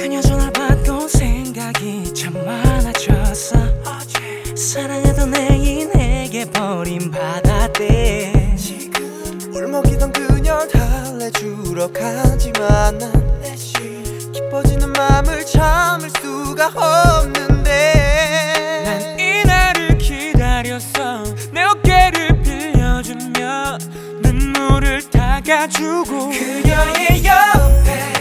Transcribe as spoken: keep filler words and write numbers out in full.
그녀 전화 받고 생각이 참 많아졌어. 사랑하던 애인 내게 버림받았대. 지금 울먹이던 그녀를 달래주러 가지만 난 기뻐지는 맘을 참을 수가 없는데 난 이날을 기다렸어. 내 어깨를 빌려주며 눈물을 닦아주고 그녀의 옆에